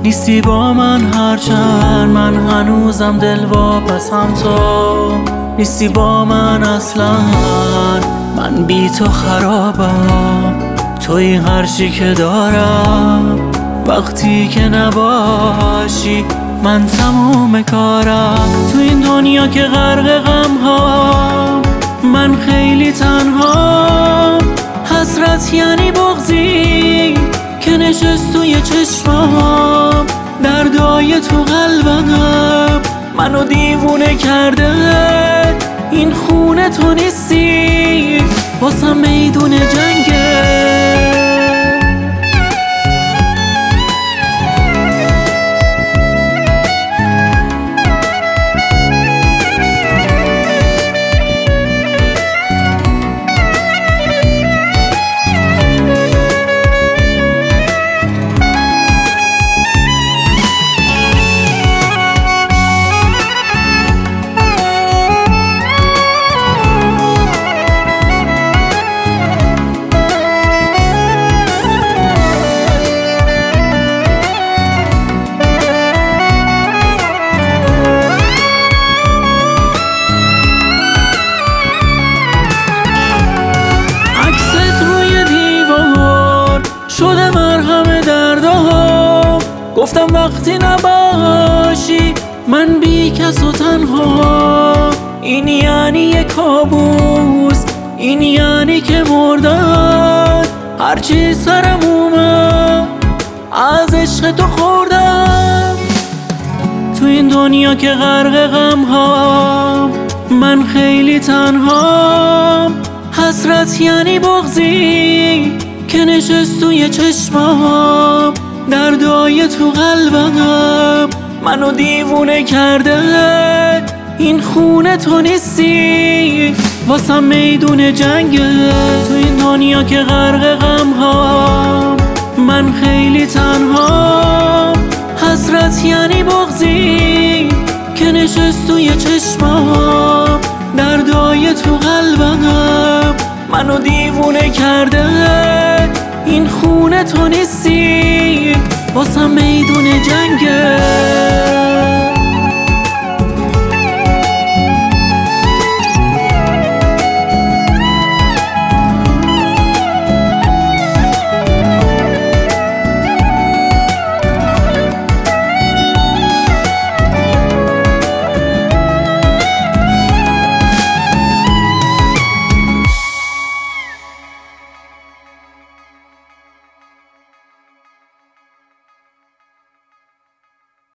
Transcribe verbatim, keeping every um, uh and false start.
نیستی با من، هرچند من هنوزم دل واپسم. تو نیستی با من اصلا، من بی تو خرابم. توی هر چی که دارم، وقتی که نباشی من تموم کارم. تو این دنیا که غرق غم ها، من خیلی تنها. حسرت یعنی بغضی که نشست توی چشمام، دردای تو قلبم منو دیوونه کرده. این خونه تو نیستی، واسم میدون جنگه. شده مرهم دردها، گفتم وقتی نباشی من بی کس و تنها. این یعنی یک کابوس، این یعنی که مردم. هرچی سرم اومد از عشق تو خوردم. تو این دنیا که غرق غم ها، من خیلی تنها. حسرت یعنی بغضی که نشست توی چشمام، دردای تو قلبم منو دیوونه کرده. این خونه تو نیستی، واسم میدون جنگه. تو این دنیا که غرق غم ها، من خیلی تنها. حسرت یعنی بغضی که نشست توی چشمام، دردای تو قلبم منو دیوونه کرده. این خونه تو نیستی، واسم میدون جنگه.